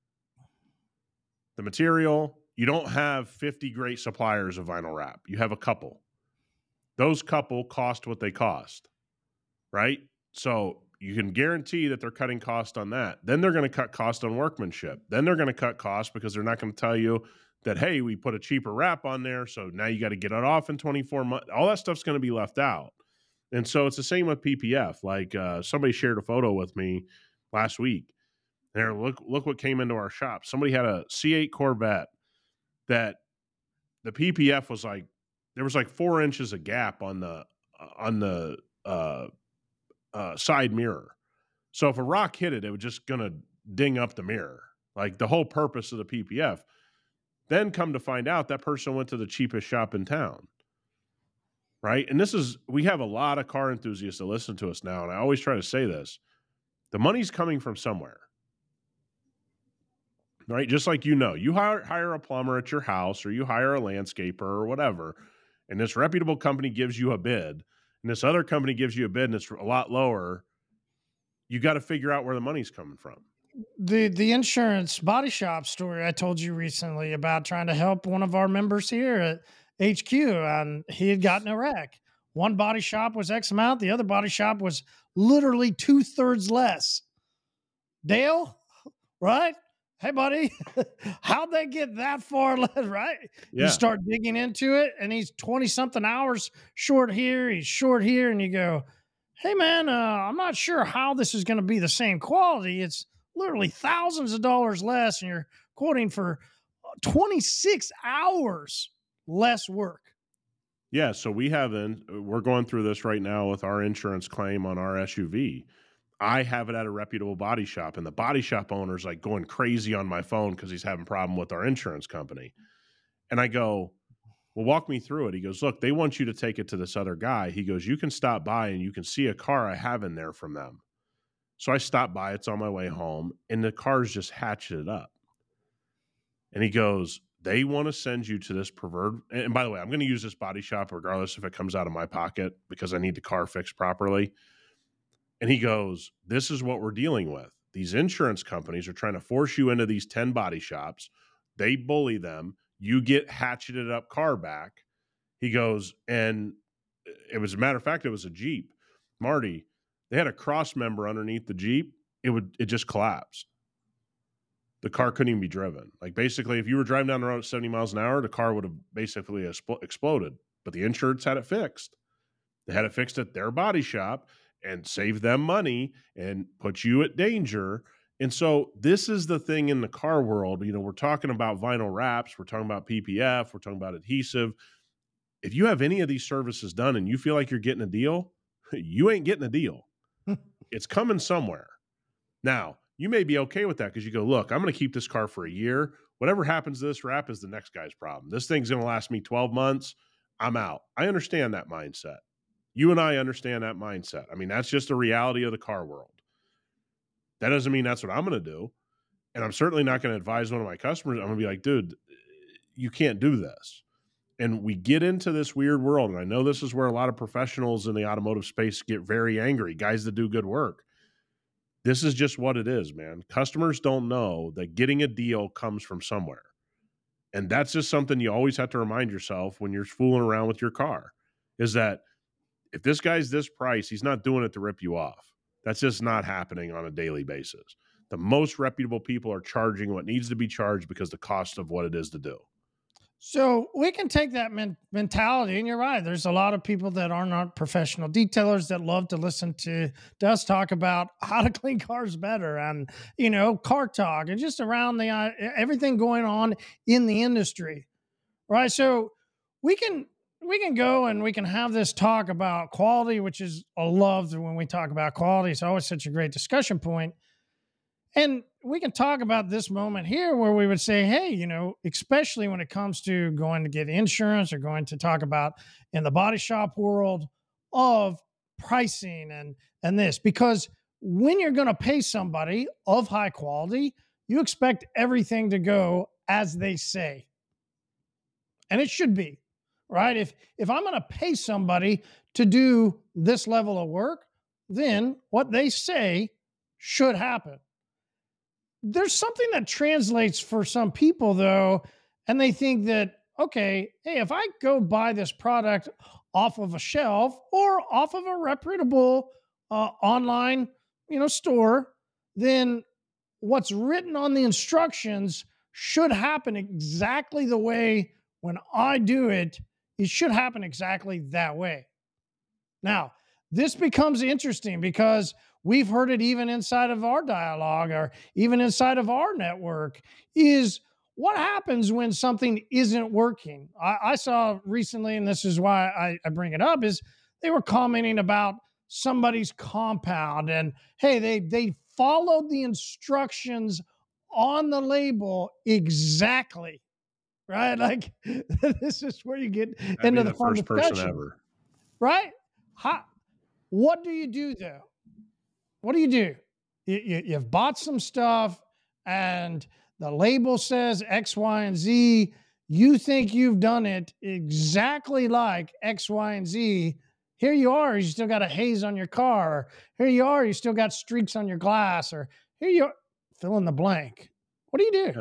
S3: The material, you don't have fifty great suppliers of vinyl wrap. You have a couple. Those couple cost what they cost, right? So you can guarantee that they're cutting cost on that. Then they're going to cut cost on workmanship. Then they're going to cut cost because they're not going to tell you that, hey, we put a cheaper wrap on there, so now you got to get it off in twenty-four months. All that stuff's going to be left out. And so it's the same with P P F. Like uh, somebody shared a photo with me last week. There, look, look what came into our shop. Somebody had a C eight Corvette that the P P F was like, there was like four inches of gap on the on the uh, uh, side mirror. So if a rock hit it, it was just going to ding up the mirror. Like the whole purpose of the P P F. Then come to find out that person went to the cheapest shop in town. Right? And this is, we have a lot of car enthusiasts that listen to us now. And I always try to say this. The money's coming from somewhere. Right? Just like, you know, you hire, hire a plumber at your house or you hire a landscaper or whatever. And this reputable company gives you a bid. And this other company gives you a bid and it's a lot lower. You got to figure out where the money's coming from.
S2: The the insurance body shop story I told you recently about trying to help one of our members here at H Q, and he had gotten a wreck. One body shop was X amount. The other body shop was literally two thirds less. Dale, right? Hey, buddy, how'd they get that far less, right?
S3: Yeah.
S2: You start digging into it, and he's twenty something hours short here. He's short here. And you go, hey, man, uh, I'm not sure how this is going to be the same quality. It's literally thousands of dollars less, and you're quoting for twenty-six hours less work.
S3: Yeah, so we haven't, we're going through this right now with our insurance claim on our S U V. I have it at a reputable body shop, and the body shop owner's like going crazy on my phone because he's having a problem with our insurance company. And I go, well, walk me through it. He goes, look, they want you to take it to this other guy. He goes, you can stop by and you can see a car I have in there from them. So I stopped by, it's on my way home, and the car's just hatcheted up. And he goes, they want to send you to this pervert. And by the way, I'm going to use this body shop regardless if it comes out of my pocket because I need the car fixed properly. And he goes, this is what we're dealing with. these insurance companies are trying to force you into these ten body shops. They bully them. You get hatcheted up car back. He goes, and it was a matter of fact, it was a Jeep. Marty, they had a cross member underneath the Jeep. It would, it just collapsed. The car couldn't even be driven. Like basically, if you were driving down the road at seventy miles an hour, the car would have basically expl- exploded. But the insurance had it fixed. They had it fixed at their body shop and saved them money and put you at danger. And so this is the thing in the car world. You know, we're talking about vinyl wraps. We're talking about P P F. We're talking about adhesive. If you have any of these services done and you feel like you're getting a deal, you ain't getting a deal. It's coming somewhere. Now, you may be okay with that because you go, look, I'm going to keep this car for a year. Whatever happens to this wrap is the next guy's problem. This thing's going to last me twelve months. I'm out. I understand that mindset. You and I understand that mindset. I mean, that's just a reality of the car world. That doesn't mean that's what I'm going to do. And I'm certainly not going to advise one of my customers. I'm going to be like, dude, you can't do this. And we get into this weird world. And I know this is where a lot of professionals in the automotive space get very angry, guys that do good work. This is just what it is, man. Customers don't know that getting a deal comes from somewhere. And that's just something you always have to remind yourself when you're fooling around with your car, is that if this guy's this price, he's not doing it to rip you off. That's just not happening on a daily basis. The most reputable people are charging what needs to be charged because the cost of what it is to do.
S2: So we can take that men- mentality, and you're right. There's a lot of people that are not professional detailers that love to listen to, to us talk about how to clean cars better and, you know, car talk and just around the, uh, everything going on in the industry, right? So we can, we can go and we can have this talk about quality, which is a love when we talk about quality. It's always such a great discussion point. And we can talk about this moment here where we would say, hey, you know, especially when it comes to going to get insurance or going to talk about in the body shop world of pricing and, and this, because when you're going to pay somebody of high quality, you expect everything to go as they say. And it should be, right? If, if I'm going to pay somebody to do this level of work, then what they say should happen. There's something that translates for some people, though, and they think that, okay, hey, if I go buy this product off of a shelf or off of a reputable uh, online, you know, store, then what's written on the instructions should happen exactly the way when I do it, it should happen exactly that way. Now, this becomes interesting because we've heard it even inside of our dialogue or even inside of our network is what happens when something isn't working. I, I saw recently, and this is why I, I bring it up, is they were commenting about somebody's compound and, hey, they, they followed the instructions on the label exactly, right? Like this is where you get
S3: That'd
S2: into
S3: be
S2: the,
S3: the
S2: fun
S3: first
S2: discussion,
S3: person ever.
S2: right? How, what do you do though? What do you do? You, you, you've bought some stuff and the label says X, Y, and Z. You think you've done it exactly like X, Y, and Z. Here you are, you still got a haze on your car. Here you are, you still got streaks on your glass. Or here you are, fill in the blank. What do you do?
S3: Yeah.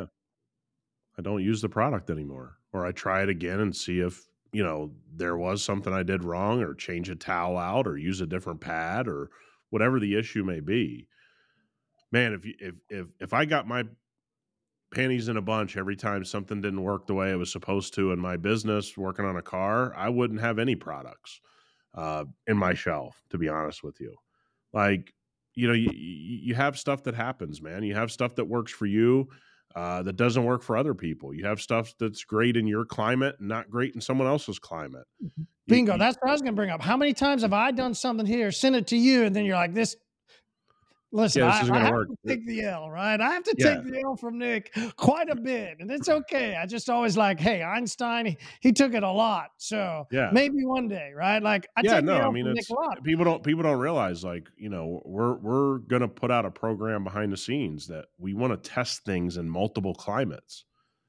S3: I don't use the product anymore. Or I try it again and see if, you know, there was something I did wrong, or change a towel out, or use a different pad, or whatever the issue may be. Man, if you, if if if I got my panties in a bunch every time something didn't work the way it was supposed to in my business working on a car, I wouldn't have any products uh, in my shelf, to be honest with you. Like, you know, you, you have stuff that happens, man. You have stuff that works for you uh, that doesn't work for other people. You have stuff that's great in your climate and not great in someone else's climate.
S2: Bingo.
S3: You,
S2: That's what I was going to bring up. How many times have I done something here, send it to you, and then you're like, this, listen,
S3: yeah, this
S2: I,
S3: isn't
S2: I
S3: gonna
S2: have
S3: work.
S2: to take the L, right? I have to
S3: Yeah.
S2: take the L from Nick quite a bit, and it's okay. I just always like, hey, Einstein, he, he took it a lot. So
S3: Yeah.
S2: maybe one day, right? Like I
S3: yeah,
S2: take
S3: no,
S2: the L
S3: I mean,
S2: from
S3: it's
S2: Nick a lot.
S3: people don't people don't realize, like, you know, we're we're gonna put out a program behind the scenes that we want to test things in multiple climates.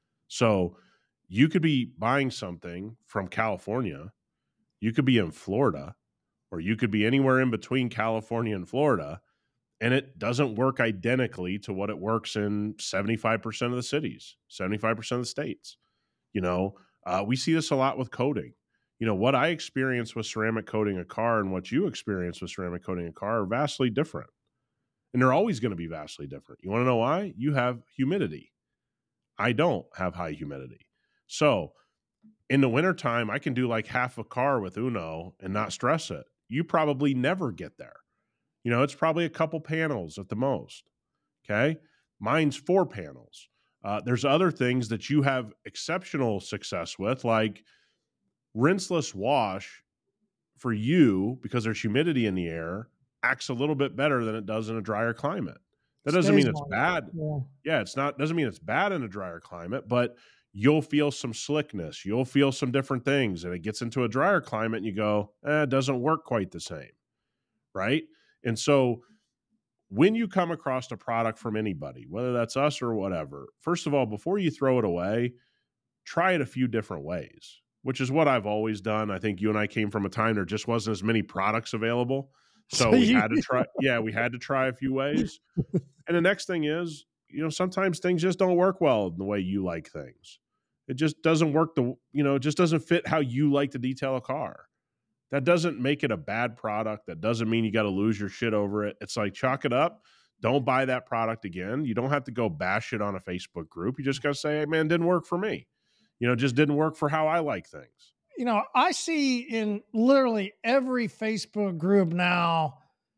S3: So you could be buying something from California, you could be in Florida, or you could be anywhere in between California and Florida, and it doesn't work identically to what it works in seventy-five percent of the cities, seventy-five percent of the states. You know, uh, we see this a lot with coating. You know, what I experience with ceramic coating a car and what you experience with ceramic coating a car are vastly different. And they're always going to be vastly different. You want to know why? You have humidity. I don't have high humidity. So in the wintertime, I can do like half a car with Uno and not stress it. You probably never get there. You know, it's probably a couple panels at the most. Okay. Mine's four panels. Uh, there's other things that you have exceptional success with, like rinseless wash for you, because there's humidity in the air, acts a little bit better than it does in a drier climate. That doesn't mean it's bad. Yeah. yeah, it's not, doesn't mean it's bad in a drier climate, but you'll feel some slickness. You'll feel some different things. And it gets into a drier climate and you go, eh, it doesn't work quite the same. Right. And so when you come across a product from anybody, whether that's us or whatever, first of all, before you throw it away, try it a few different ways, which is what I've always done. I think you and I came from a time there just wasn't as many products available. So we had to try, yeah, we had to try a few ways. And the next thing is, you know, sometimes things just don't work well in the way you like things. It just doesn't work the, you know, it just doesn't fit how you like to detail a car. That doesn't make it a bad product. That doesn't mean you got to lose your shit over it. It's like, chalk it up. Don't buy that product again. You don't have to go bash it on a Facebook group. You just got to say, hey, man, it didn't work for me. You know, it just didn't work for how I like things.
S2: You know, I see in literally every Facebook group now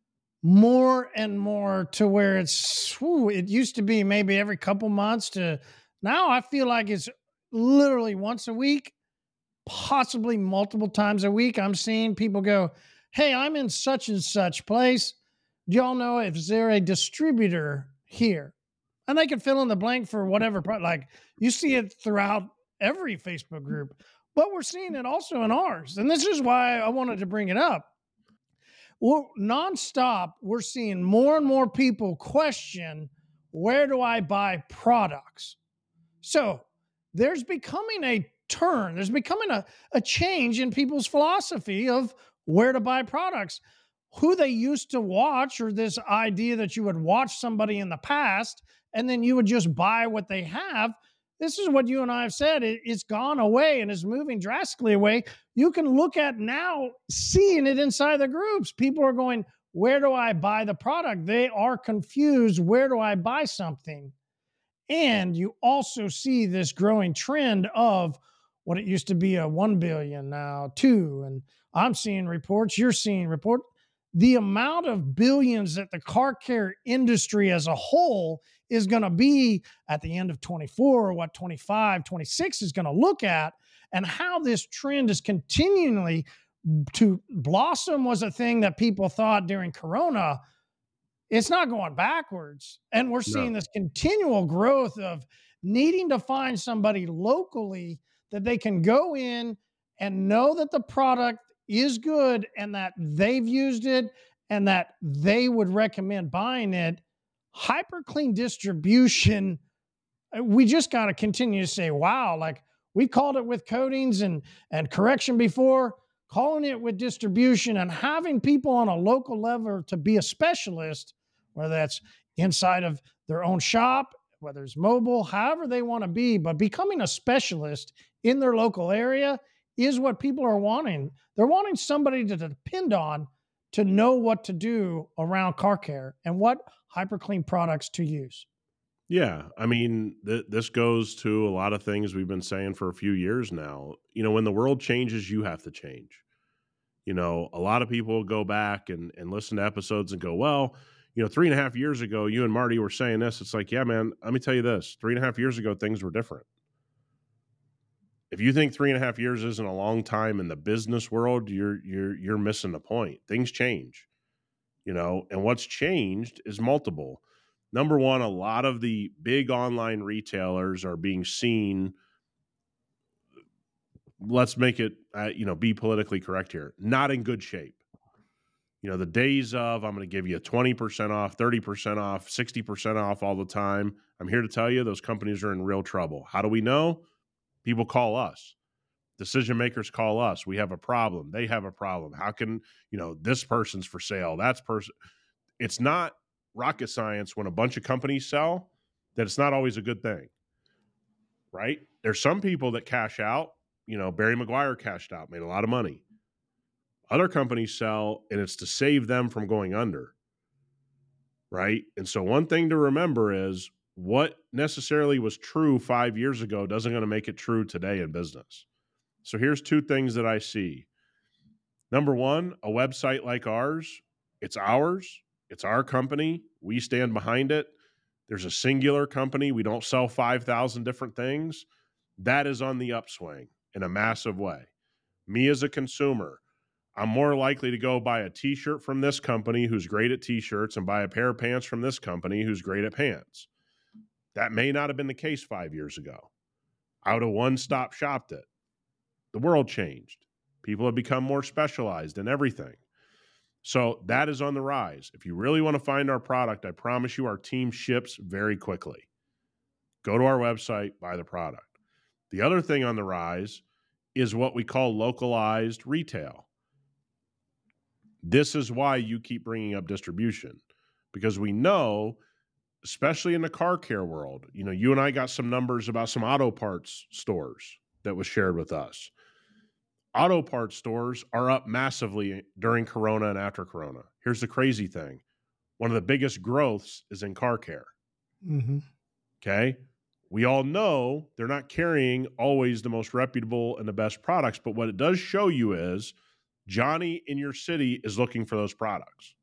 S2: more and more to where it's, whew, it used to be maybe every couple months to now I feel like it's literally once a week, possibly multiple times a week. I'm seeing people go, hey, I'm in such and such place. Do y'all know if they're a distributor here? And they can fill in the blank for whatever. Like you see it throughout every Facebook group, but we're seeing it also in ours. And this is why I wanted to bring it up. Well, nonstop, we're seeing more and more people question, where do I buy products? So there's becoming a turn. There's becoming a, a change in people's philosophy of where to buy products. Who they used to watch, or this idea that you would watch somebody in the past and then you would just buy what they have. This is what you and I have said. It, it's gone away and is moving drastically away. You can look at now, seeing it inside the groups. People are going, where do I buy the product? They are confused. Where do I buy something? And you also see this growing trend of what it used to be a one billion now two. And I'm seeing reports, you're seeing reports. The amount of billions that the car care industry as a whole is going to be at the end of twenty-four, or what twenty-five, twenty-six is going to look at, and how this trend is continually to blossom was a thing that people thought during Corona. It's not going backwards. And we're seeing no. this continual growth of needing to find somebody locally that they can go in and know that the product is good and that they've used it and that they would recommend buying it. Hyperclean distribution, we just got to continue to say, wow, like we called it with coatings and, and correction before, calling it with distribution and having people on a local level to be a specialist, whether that's inside of their own shop, whether it's mobile, however they want to be, but becoming a specialist in their local area is what people are wanting. They're wanting somebody to depend on to know what to do around car care and what Hyperclean products to use.
S3: Yeah. I mean, th- this goes to a lot of things we've been saying for a few years now. You know, when the world changes, you have to change. You know, a lot of people go back and, and listen to episodes and go, well, you know, three and a half years ago, you and Marty were saying this. It's like, yeah, man, let me tell you this. Three and a half years ago, things were different. If you think three and a half years isn't a long time in the business world, you're you're you're missing the point. Things change, you know, and what's changed is multiple. Number one, a lot of the big online retailers are being seen. Let's make it, uh, you know, be politically correct here. Not in good shape. You know, the days of I'm going to give you twenty percent off, thirty percent off, sixty percent off all the time. I'm here to tell you those companies are in real trouble. How do we know? People call us. Decision makers call us. We have a problem. They have a problem. How can, you know, this person's for sale? That's person. It's not rocket science when a bunch of companies sell that it's not always a good thing, right? There's some people that cash out. You know, Barry Maguire cashed out, made a lot of money. Other companies sell, and it's to save them from going under, right? And so one thing to remember is what necessarily was true five years ago doesn't going to make it true today in business. So here's two things that I see. Number one, a website like ours, it's ours. It's our company. We stand behind it. There's a singular company. We don't sell five thousand different things. That is on the upswing in a massive way. Me as a consumer, I'm more likely to go buy a t-shirt from this company who's great at t-shirts and buy a pair of pants from this company who's great at pants. That may not have been the case five years ago. I would have one-stop shopped it. The world changed. People have become more specialized in everything. So that is on the rise. If you really want to find our product, I promise you our team ships very quickly. Go to our website, buy the product. The other thing on the rise is what we call localized retail. This is why you keep bringing up distribution, because we know, especially in the car care world, you know, you and I got some numbers about some auto parts stores that was shared with us. Auto parts stores are up massively during Corona and after Corona. Here's the crazy thing. One of the biggest growths is in car care.
S2: Mm-hmm.
S3: Okay. We all know they're not carrying always the most reputable and the best products, but what it does show you is Johnny in your city is looking for those products.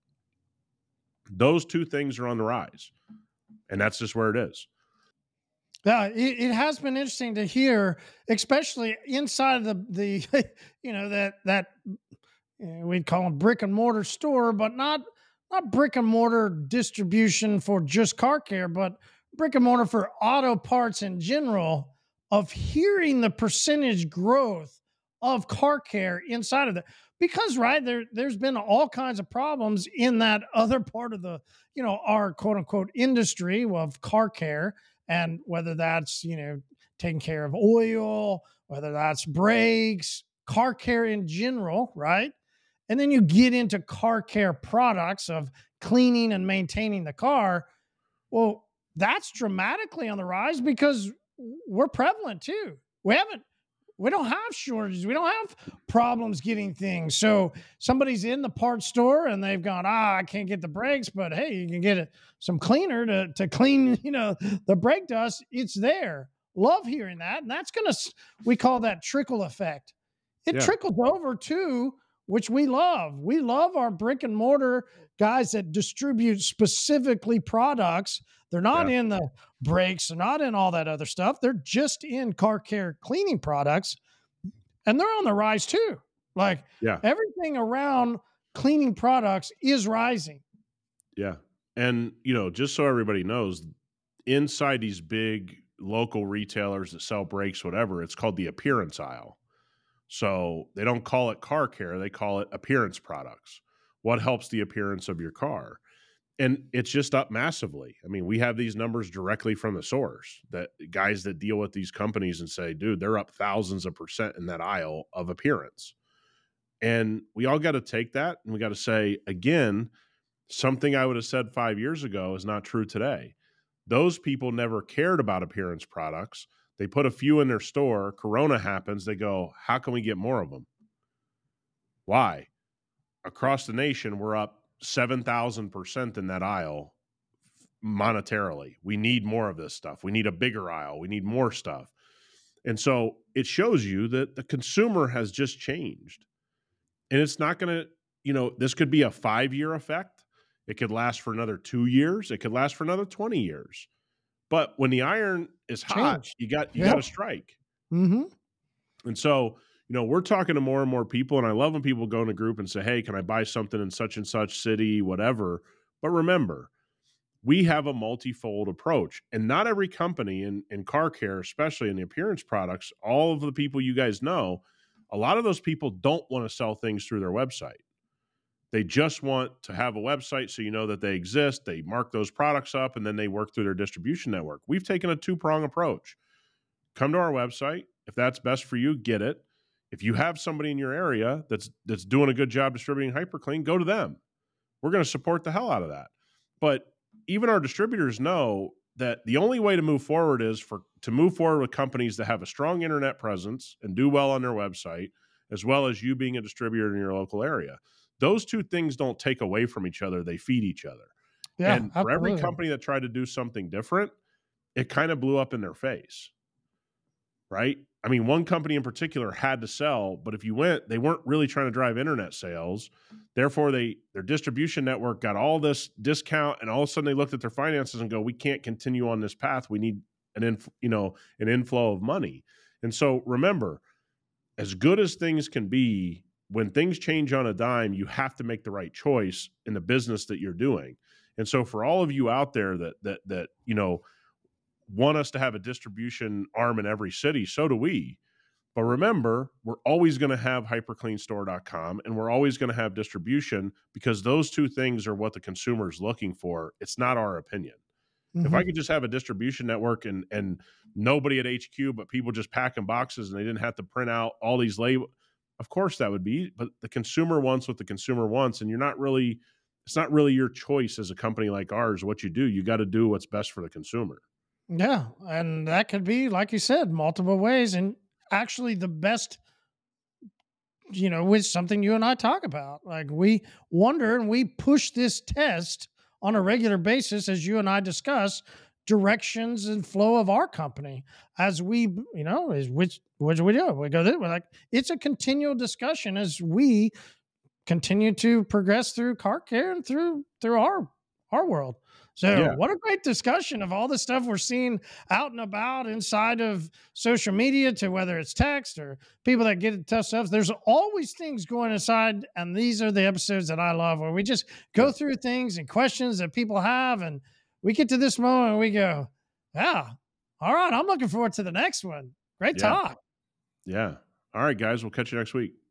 S3: Those two things are on the rise, and that's just where it is.
S2: Yeah, it, it has been interesting to hear, especially inside of the, the you know, that, that you know, we'd call them brick and mortar store, but not, not brick and mortar distribution for just car care, but brick and mortar for auto parts in general, of hearing the percentage growth of car care inside of that. Because, right, there, there's been all kinds of problems in that other part of the, you know, our quote unquote industry of car care. And whether that's, you know, taking care of oil, whether that's brakes, car care in general, right? And then you get into car care products of cleaning and maintaining the car. Well, that's dramatically on the rise because we're prevalent too. We haven't, we don't have shortages. We don't have problems getting things. So somebody's in the parts store and they've gone, ah, I can't get the brakes, but hey, you can get a, some cleaner to, to clean, you know, the brake dust. It's there. Love hearing that. And that's going to, we call that trickle effect. It
S3: Yeah.
S2: trickles over to, which we love. We love our brick and mortar guys that distribute specifically products. They're not
S3: Yeah.
S2: in the brakes. They're not in all that other stuff. They're just in car care cleaning products. And they're on the rise too. Like
S3: Yeah.
S2: everything around cleaning products is rising.
S3: Yeah. And, you know, just so everybody knows, inside these big local retailers that sell brakes, whatever, it's called the appearance aisle. So they don't call it car care. They call it appearance products. What helps the appearance of your car? And it's just up massively. I mean, we have these numbers directly from the source, that guys that deal with these companies and say, dude, they're up thousands of percent in that aisle of appearance. And we all got to take that and we got to say, again, something I would have said five years ago is not true today. Those people never cared about appearance products. They put a few in their store. Corona happens. They go, how can we get more of them? Why? Across the nation, we're up seven thousand percent in that aisle monetarily. We need more of this stuff. We need a bigger aisle. We need more stuff. And so it shows you that the consumer has just changed. And it's not going to, you know, this could be a five-year effect. It could last for another two years. It could last for another twenty years. But when the iron is hot,
S2: Change.
S3: you got you
S2: Yeah.
S3: got to strike.
S2: Mm-hmm.
S3: And so, you know, we're talking to more and more people, and I love when people go in a group and say, hey, can I buy something in such and such city, whatever. But remember, we have a multifold approach, and not every company in, in car care, especially in the appearance products, all of the people you guys know, a lot of those people don't want to sell things through their website. They just want to have a website so you know that they exist. They mark those products up, and then they work through their distribution network. We've taken a two-prong approach. Come to our website. If that's best for you, get it. If you have somebody in your area that's that's doing a good job distributing HyperClean, go to them. We're going to support the hell out of that. But even our distributors know that the only way to move forward is for to move forward with companies that have a strong internet presence and do well on their website, as well as you being a distributor in your local area. Those two things don't take away from each other. They feed each other.
S2: Yeah,
S3: and for
S2: absolutely.
S3: every company that tried to do something different, it kind of blew up in their face. Right? I mean, one company in particular had to sell, but if you went, they weren't really trying to drive internet sales. Therefore, they their distribution network got all this discount, and all of a sudden they looked at their finances and go, "We can't continue on this path. We need an inf- you know an inflow of money." And so, remember, as good as things can be, when things change on a dime, you have to make the right choice in the business that you're doing. And so, for all of you out there that that that you know. want us to have a distribution arm in every city, so do we. But remember, we're always going to have hyper clean store dot com, and we're always going to have distribution, because those two things are what the consumer is looking for. It's not our opinion. Mm-hmm. If I could just have a distribution network and and nobody at H Q, but people just packing boxes and they didn't have to print out all these labels, of course that would be. But the consumer wants what the consumer wants, and you're not really, it's not really your choice as a company like ours what you do. You got to do what's best for the consumer.
S2: Yeah, and that could be, like you said, multiple ways. And actually the best, you know, with something you and I talk about. Like, we wonder and we push this test on a regular basis, as you and I discuss directions and flow of our company as we, you know, is which, what do we do? We go there, we're like, it's a continual discussion as we continue to progress through car care and through, through our, our world. So yeah. What a great discussion of all the stuff we're seeing out and about inside of social media, to whether it's text or people that get tough stuff. There's always things going inside, and these are the episodes that I love, where we just go yeah. through things and questions that people have, and we get to this moment and we go, yeah, all right, I'm looking forward to the next one. Great
S3: yeah.
S2: talk.
S3: Yeah. All right, guys, we'll catch you next week.